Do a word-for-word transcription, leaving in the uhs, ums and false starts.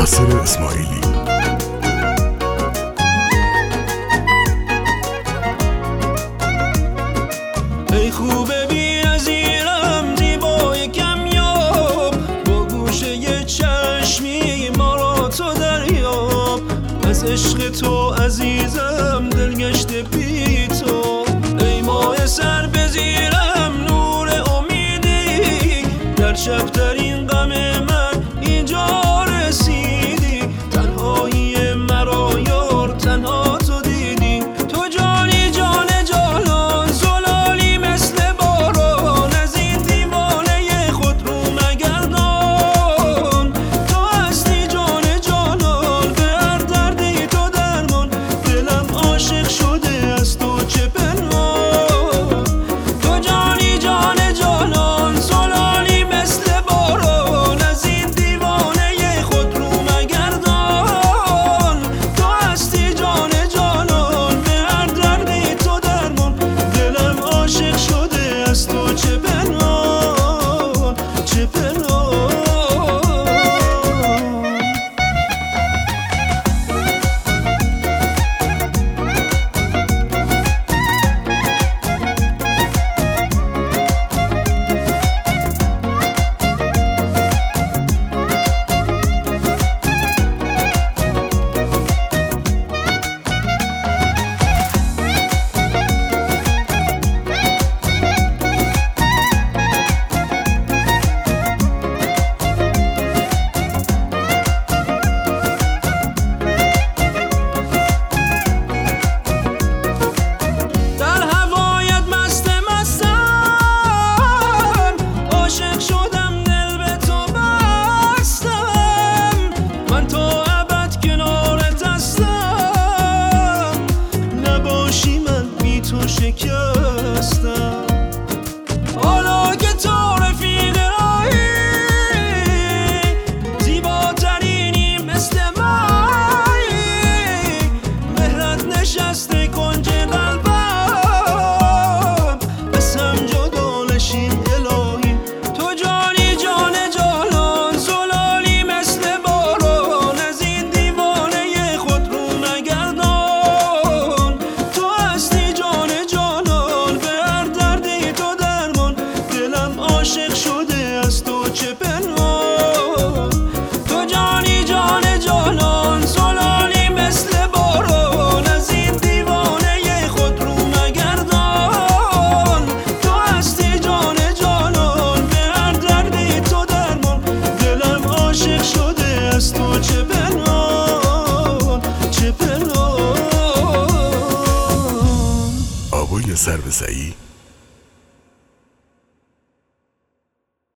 یاسر اسماعیلی. ای خوبه بی نظیرم زیبای کمیاب، با گوشه ی چشمی ما را تو دریاب. از عشق تو عزیزم دلگشته بی تو، ای ماه سر بزیرم نور امیدی. در شب ترین غم من اینجا رسیدی، تنهایی مرا یار تنها تو دیدی. تو جانی جان جانان زلالی مثل باران، از این دیوانه خود رو مگردان. تو هستی جان جانان به هر دردی تو درمان، دلم عاشق شده از تو چه پنهان. تو جانی جان جانان زلالی مثل باران، از این دیوانه خود رو مگردان. تو هستی جان جانان به هر دردی تو درمان، دلم عاشق شده از تو چه پنهان چه پنهان. شکستم حالا که تو رفیق راهی، زیباترینی مثل مایی. مهرت نشسته کنج قلبم، بسم جدا نشین الهی. تو جانی جان جانان زلالی مثل باران، از این دیوانه خود رو مگردان. تو هستی جان جانان به هر دردی تو درمان، دلم عاشق شده از تو چه پنهان. تو جانی جان جانان زلالی مثل باران، از این دیوانه خود رو مگردان. تو هستی جان جانان به هر دردی تو درمان، دلم عاشق شده از تو چه پنهان چه پنهان. آبای سر به سعی